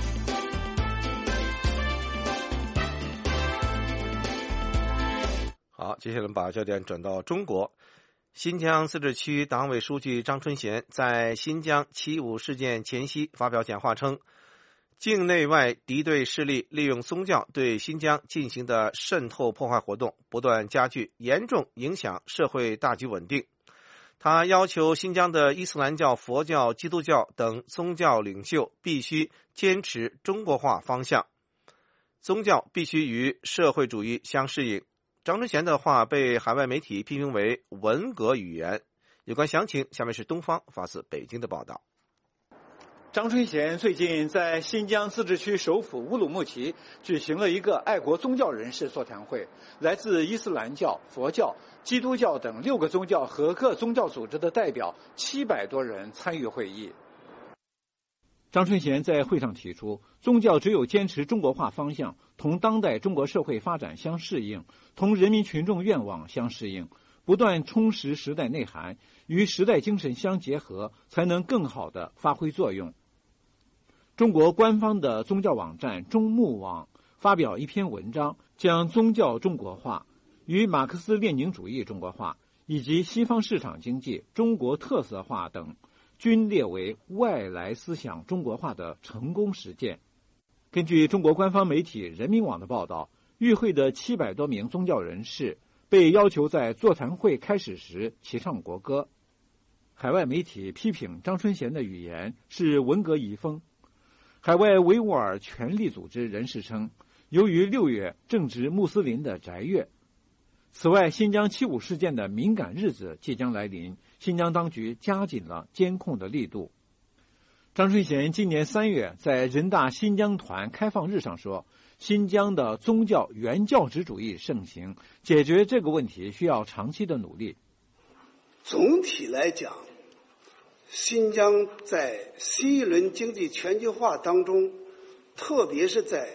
好，接下来我们把焦点转到中国。新疆自治区党委书记张春贤在新疆七五事件前夕发表讲话称，境内外敌对势力利用宗教对新疆进行的渗透破坏活动不断加剧，严重影响社会大局稳定。他要求新疆的伊斯兰教、佛教、基督教等宗教领袖必须坚持中国化方向，宗教必须与社会主义相适应。张春贤的话被海外媒体批评为文革语言。有关详情，下面是东方发自北京的报道。 张春贤最近在新疆自治区首府乌鲁木齐举行了一个爱国宗教人士座谈会，来自伊斯兰教、佛教、基督教等六个宗教和各宗教组织的代表七百多人参与会议。 张春贤在会上提出，宗教只有坚持中国化方向，同当代中国社会发展相适应，同人民群众愿望相适应，不断充实时代内涵，与时代精神相结合，才能更好地发挥作用。中国官方的宗教网站中穆网发表一篇文章，将宗教中国化与马克思列宁主义中国化以及西方市场经济中国特色化等均列为外来思想中国化的成功实践。根据中国官方媒体人民网的报道，与会的七百多名宗教人士被要求在座谈会开始时齐唱国歌。海外媒体批评张春贤的语言是文革遗风。海外维吾尔权利组织人士称，由于六月正值穆斯林的斋月，此外，新疆七五事件的敏感日子即将来临，新疆当局加紧了监控的力度。张春贤今年三月在人大新疆团开放日上说，新疆的宗教原教旨主义盛行，解决这个问题需要长期的努力。 总体来讲，新疆在新一轮经济全球化当中，特别是在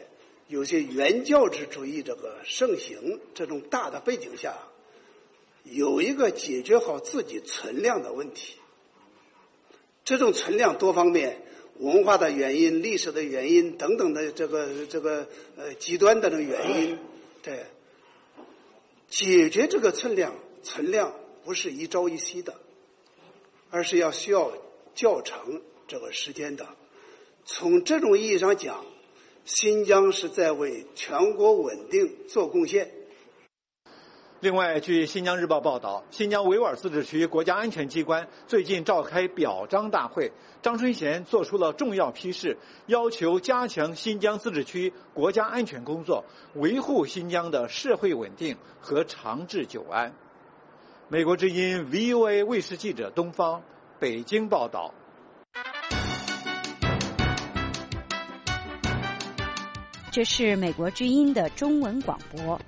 有些原教旨主义这个盛行这种大的背景下，有一个解决好自己存量的问题。这种存量多方面，文化的原因、历史的原因等等的这个这个呃极端的这个原因，对，解决这个存量存量不是一朝一夕的，而是要需要较长这个时间的。从这种意义上讲，新疆是在为全国稳定做贡献。 另外，据《新疆日报》报道，新疆维吾尔自治区国家安全机关最近召开表彰大会，张春贤作出了重要批示，要求加强新疆自治区国家安全工作，维护新疆的社会稳定和长治久安。美国之音 V O A 卫视记者东方北京报道。 这是美国之音的中文广播。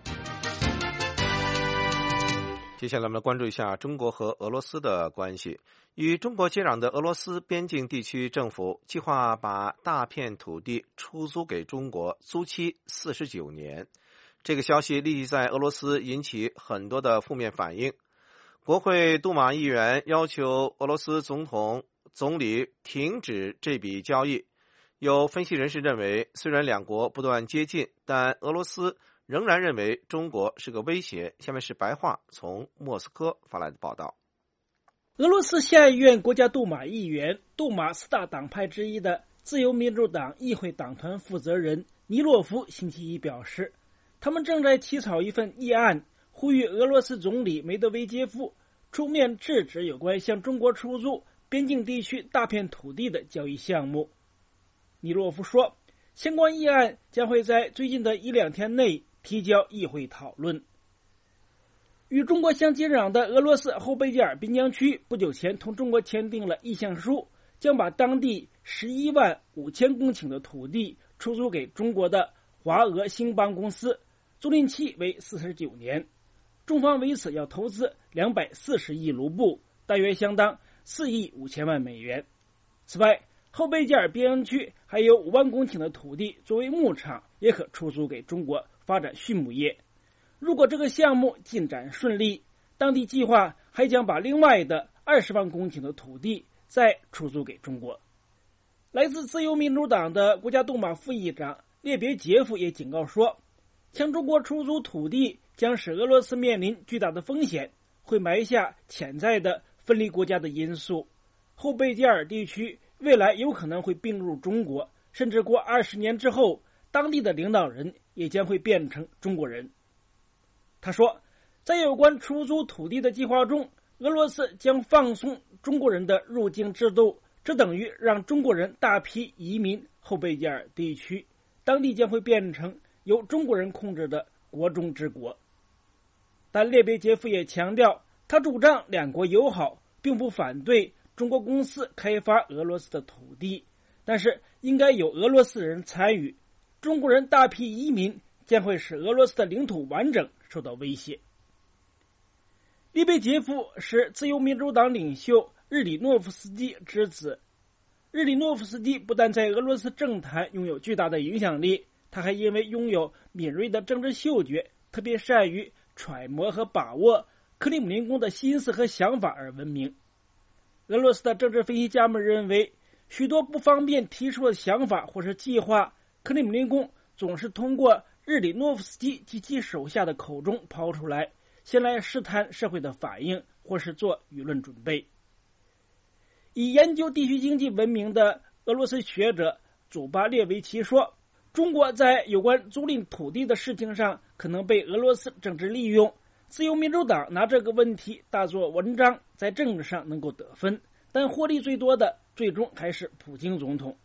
接下来我们来关注一下中国和俄罗斯的关系。与中国接壤的俄罗斯边境地区政府计划把大片土地出租给中国，租期四十九年。这个消息立即在俄罗斯引起很多的负面反应。国会杜马议员要求俄罗斯总统总理停止这笔交易。有分析人士认为，虽然两国不断接近，但俄罗斯仍然认为中国是个威胁。下面是白话从莫斯科发来的报道。 俄罗斯下议院国家杜马议员、杜马四大党派之一的自由民主党议会党团负责人尼洛夫星期一表示，他们正在起草一份议案，呼吁俄罗斯总理梅德韦杰夫出面制止有关向中国出租边境地区大片土地的交易项目。尼洛夫说，相关议案将会在最近的一两天内提交议会讨论。与中国相接壤的俄罗斯后贝加尔边疆区不久前同中国签订了意向书，将把当地十一万五千公顷的土地出租给中国的华俄兴邦公司，租赁期为四十九年。中方为此要投资两百四十亿卢布，大约相当四亿五千万美元。此外，后贝加尔边疆区还有五万公顷的土地作为牧场，也可出租给中国发展畜牧业。如果这个项目进展顺利，当地计划还将把另外的二十万公顷的土地再出租给中国。来自自由民主党的国家杜马副议长列别杰夫也警告说，向中国出租土地将使俄罗斯面临巨大的风险，会埋下潜在的分离国家的因素。后贝加尔地区未来有可能会并入中国，甚至过二十年之后，当地的领导人也将会变成中国人。他说，在有关出租土地的计划中，俄罗斯将放松中国人的入境制度，这等于让中国人大批移民后贝加尔地区，当地将会变成由中国人控制的国中之国。但列别杰夫也强调，他主张两国友好，并不反对中国公司开发俄罗斯的土地，但是应该有俄罗斯人参与。中国人大批移民将会使俄罗斯的领土完整受到威胁。列别杰夫是自由民主党领袖日里诺夫斯基之子。日里诺夫斯基不但在俄罗斯政坛拥有巨大的影响力，他还因为拥有敏锐的政治嗅觉，特别善于揣摩和把握克里姆林宫的心思和想法而闻名。俄罗斯的政治分析家们认为，许多不方便提出的想法或是计划，克里姆林宫总是通过日里诺夫斯基及其手下的口中抛出来，先来试探社会的反应，或是做舆论准备。以研究地区经济闻名的俄罗斯学者祖巴列维奇说，中国在有关租赁土地的事情上可能被俄罗斯政治利用，自由民主党拿这个问题大做文章，在政治上能够得分，但获利最多的最终还是普京总统。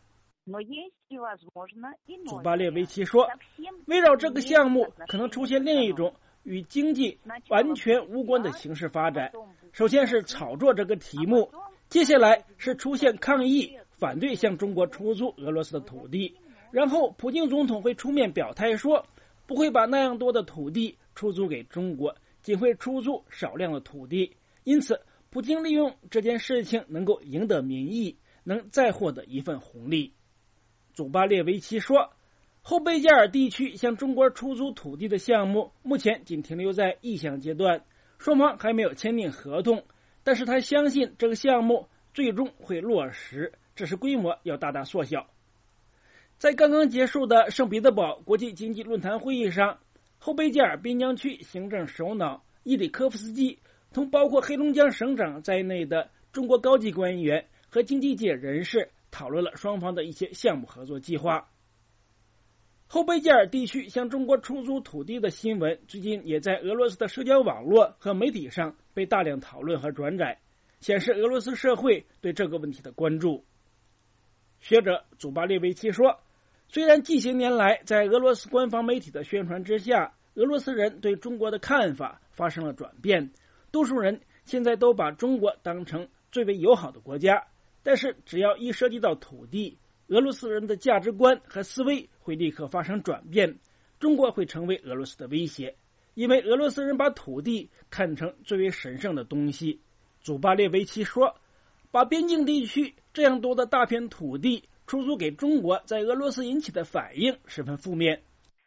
祖巴列维奇说，围绕这个项目可能出现另一种与经济完全无关的形式发展。首先是炒作这个题目，接下来是出现抗议，反对向中国出租俄罗斯的土地，然后普京总统会出面表态说，不会把那样多的土地出租给中国，仅会出租少量的土地。因此普京利用这件事情能够赢得民意，能再获得一份红利。祖巴列维奇说， 后贝加尔地区向中国出租土地的项目目前仅停留在意向阶段，双方还没有签订合同，但是他相信这个项目最终会落实，只是规模要大大缩小。在刚刚结束的圣彼得堡国际经济论坛会议上，后贝加尔边疆区行政首脑伊里科夫斯基同包括黑龙江省长在内的中国高级官员和经济界人士讨论了双方的一些项目合作计划。后贝加尔地区向中国出租土地的新闻最近也在俄罗斯的社交网络和媒体上被大量讨论和转载，显示俄罗斯社会对这个问题的关注。学者祖巴列维奇说，虽然近些年来在俄罗斯官方媒体的宣传之下，俄罗斯人对中国的看法发生了转变，多数人现在都把中国当成最为友好的国家，但是只要一涉及到土地，俄罗斯人的价值观和思维会立刻发生转变，中国会成为俄罗斯的威胁，因为俄罗斯人把土地看成最为神圣的东西。祖巴列维奇说，把边境地区这样多的大片土地出租给中国，在俄罗斯引起的反应十分负面。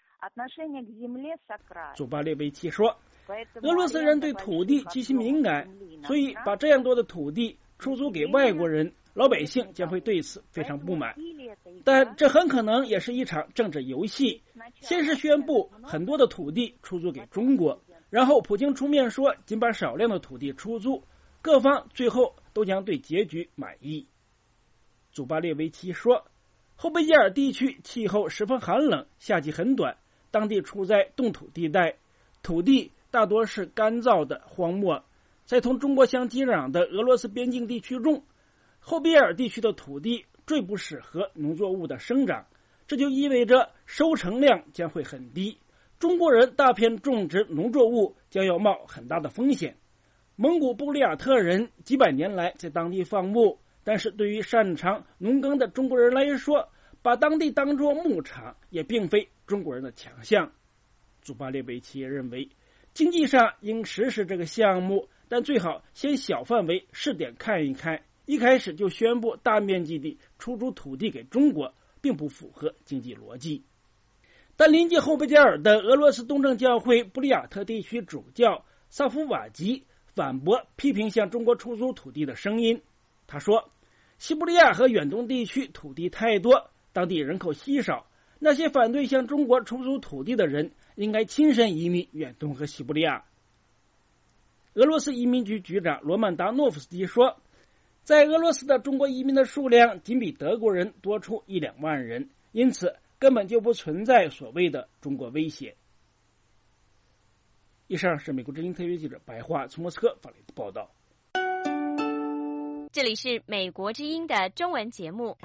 祖巴列维奇说，俄罗斯人对土地极其敏感，所以把这样多的土地出租给外国人，老百姓将会对此非常不满。但这很可能也是一场政治游戏，先是宣布很多的土地出租给中国，然后普京出面说仅把少量的土地出租，各方最后都将对结局满意。祖巴列维奇说，后贝加尔地区气候十分寒冷，夏季很短，当地处在冻土地带，土地大多是干燥的荒漠。在同中国相接壤的俄罗斯边境地区中，后贝加尔地区的土地最不适合农作物的生长，这就意味着收成量将会很低，中国人大片种植农作物将要冒很大的风险。蒙古布里亚特人几百年来在当地放牧，但是对于擅长农耕的中国人来说，把当地当作牧场也并非中国人的强项。祖巴列维奇认为，经济上应实施这个项目，但最好先小范围试点看一看，一开始就宣布大面积地出租土地给中国，并不符合经济逻辑。但临近后贝加尔的俄罗斯东正教会布里亚特地区主教萨夫瓦吉反驳批评向中国出租土地的声音。他说，西伯利亚和远东地区土地太多，当地人口稀少，那些反对向中国出租土地的人应该亲身移民远东和西伯利亚。俄罗斯移民局局长罗曼达诺夫斯基说，在俄罗斯的中国移民的数量仅比德国人多出一两万人，因此根本就不存在所谓的中国威胁。以上是美国之音特约记者白桦从莫斯科发来的报道。 这里是美国之音的中文节目。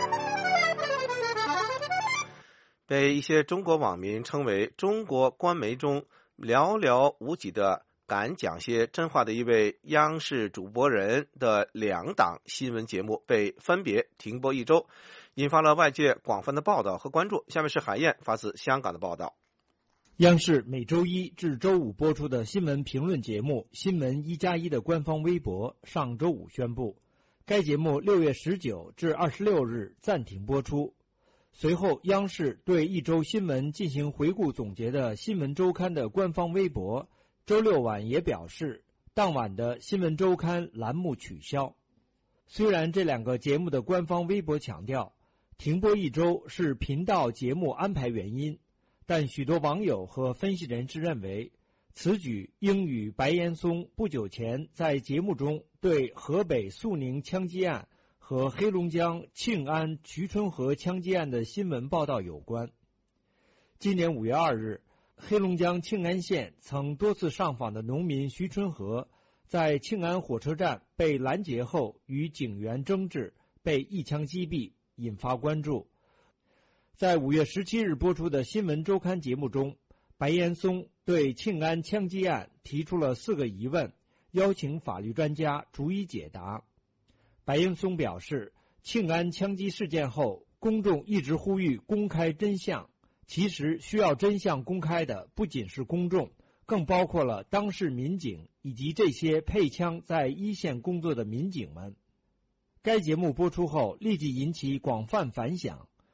被一些中国网民称为中国官媒中寥寥无几的敢讲些真话的一位央视主播人的两档新闻节目被分别停播一周，引发了外界广泛的报道和关注。下面是海燕发自香港的报道。 央视每周一至周五播出的新闻评论节目《新闻一加一》的官方微博上周五宣布，该节目六月十九至二十六日暂停播出。随后，央视对一周新闻进行回顾总结的《新闻周刊》的官方微博周六晚也表示，当晚的《新闻周刊》栏目取消。虽然这两个节目的官方微博强调停播一周是频道节目安排原因，但许多网友和分析人士认为，此举应与白岩松不久前在节目中对河北肃宁枪击案和黑龙江庆安瞿春河枪击案的新闻报道有关。今年五月二日，黑龙江庆安县曾多次上访的农民瞿春河，在庆安火车站被拦截后与警员争执，被一枪击毙，引发关注。在五月十七日播出的新闻周刊节目中，白岩松对庆安枪击案提出了四个疑问，邀请法律专家逐一解答。白岩松表示，庆安枪击事件后，公众一直呼吁公开真相，其实需要真相公开的不仅是公众，更包括了当事民警以及这些配枪在一线工作的民警们。该节目播出后立即引起广泛反响，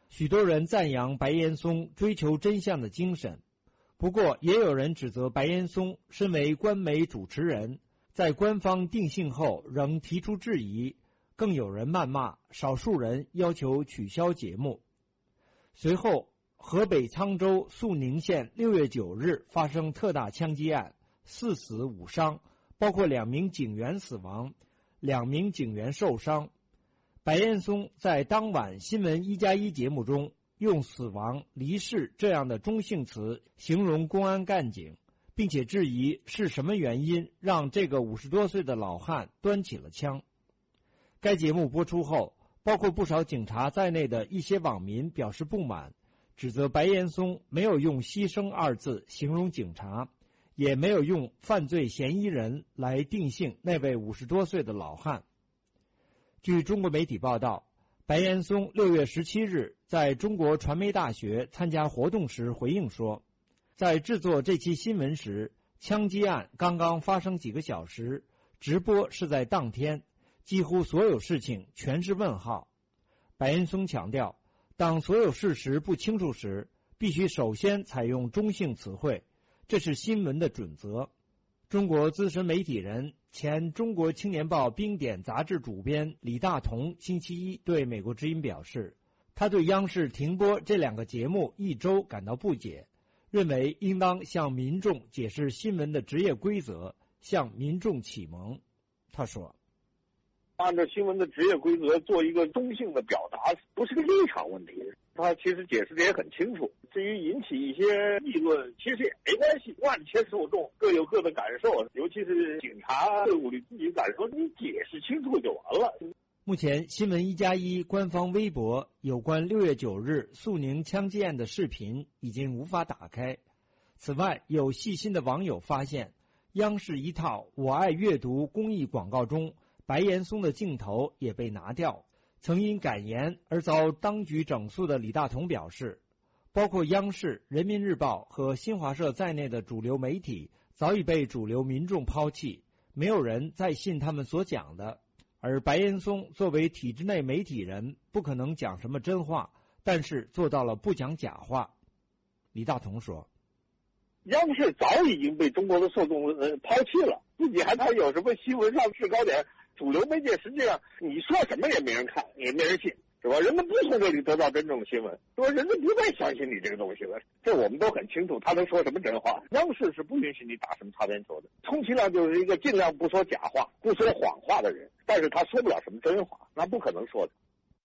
许多人赞扬白岩松追求真相的精神，不过也有人指责白岩松身为官媒主持人，在官方定性后仍提出质疑，更有人谩骂，少数人要求取消节目。随后，河北沧州肃宁县六月九日发生特大枪击案，四死五伤，包括两名警员死亡，两名警员受伤。白岩松在当晚新闻一加一节目中用死亡、离世这样的中性词形容公安干警，并且质疑是什么原因让这个五十多岁的老汉端起了枪。该节目播出后，包括不少警察在内的一些网民表示不满，指责白岩松没有用牺牲二字形容警察，也没有用犯罪嫌疑人来定性那位五十多岁的老汉。据中国媒体报道，白岩松六月十七日在中国传媒大学参加活动时回应说，在制作这期新闻时，枪击案刚刚发生几个小时，直播是在当天，几乎所有事情全是问号。白岩松强调，当所有事实不清楚时，必须首先采用中性词汇，这是新闻的准则。中国资深媒体人、前中国青年报冰点杂志主编李大同星期一对美国之音表示，他对央视停播这两个节目一周感到不解，认为应当向民众解释新闻的职业规则，向民众启蒙。他说， 按照新闻的职业规则做一个中性的表达，不是个立场问题。他其实解释的也很清楚，至于引起一些议论，其实也没关系，万千受众各有各的感受，尤其是警察队伍里自己感受，你解释清楚就完了。 目前新闻一加一官方微博有关六月九日肃宁枪击案的视频已经无法打开。此外，有细心的网友发现，央视一套我爱阅读公益广告中白岩松的镜头也被拿掉。曾因感言而遭当局整肃的李大同表示，包括央视、人民日报和新华社在内的主流媒体早已被主流民众抛弃，没有人再信他们所讲的。而白岩松作为体制内媒体人，不可能讲什么真话，但是做到了不讲假话。李大同说， 央视早已经被中国的受众呃抛弃了，自己还怕有什么新闻上制高点，主流媒介实际上你说什么也没人看，也没人信，是吧？人们不从这里得到真正的新闻，是吧？人们不再相信你这个东西了，这我们都很清楚，他能说什么真话？央视是不允许你打什么擦边球的，充其量就是一个尽量不说假话、不说谎话的人，但是他说不了什么真话，那不可能说的。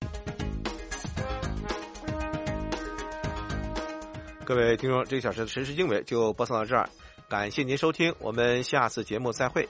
各位听众，这个小时的时事经纬就播送到这儿，感谢您收听，我们下次节目再会。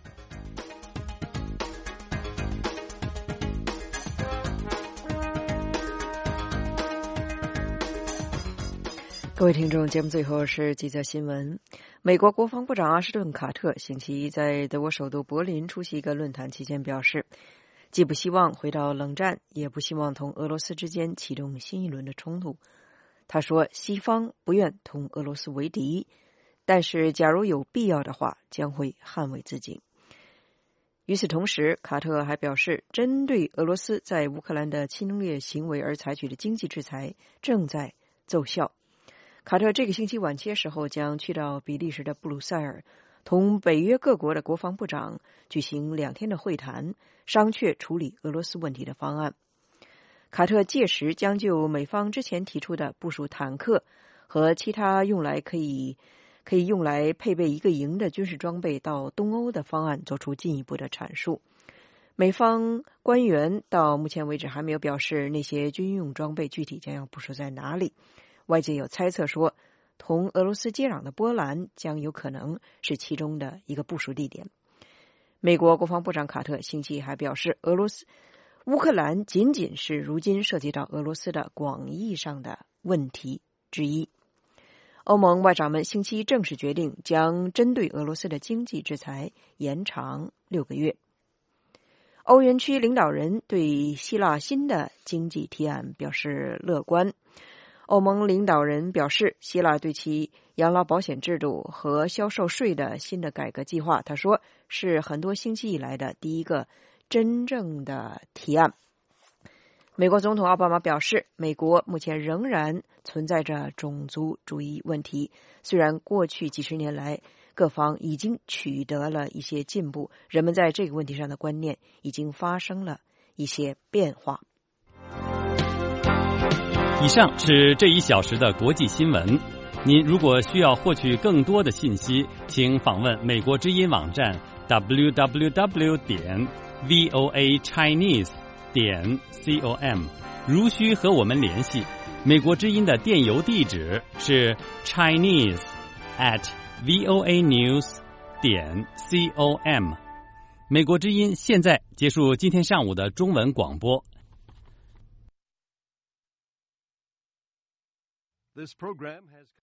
各位听众，节目最后是几则新闻。美国国防部长阿什顿·卡特星期一在德国首都柏林出席一个论坛期间表示，既不希望回到冷战，也不希望同俄罗斯之间启动新一轮的冲突。他说，西方不愿同俄罗斯为敌，但是假如有必要的话，将会捍卫自己。与此同时，卡特还表示，针对俄罗斯在乌克兰的侵略行为而采取的经济制裁正在奏效。卡特这个星期晚些时候将去到比利时的布鲁塞尔，同北约各国的国防部长举行两天的会谈，商榷处理俄罗斯问题的方案。卡特届时将就美方之前提出的部署坦克和其他用来可以可以用来配备一个营的军事装备到东欧的方案做出进一步的阐述。美方官员到目前为止还没有表示那些军用装备具体将要部署在哪里。外界有猜测说，同俄罗斯接壤的波兰将有可能是其中的一个部署地点。美国国防部长卡特星期还表示，俄罗斯乌克兰仅仅是如今涉及到俄罗斯的广义上的问题之一。欧盟外长们星期一正式决定将针对俄罗斯的经济制裁延长六个月。欧元区领导人对希腊新的经济提案表示乐观。欧盟领导人表示，希腊对其养老保险制度和销售税的新的改革计划，他说是很多星期以来的第一个真正的提案。 美国总统奥巴马表示，美国目前仍然存在着种族主义问题，虽然过去几十年来各方已经取得了一些进步，人们在这个问题上的观念已经发生了一些变化。 以上是这一小时的国际新闻。您如果需要获取更多的信息，请访问美国之音网站 double-u double-u double-u 点 voa chinese 点 com。如需和我们联系，美国之音的电邮地址是 chinese at voa news 点 com。美国之音现在结束今天上午的中文广播。 This program has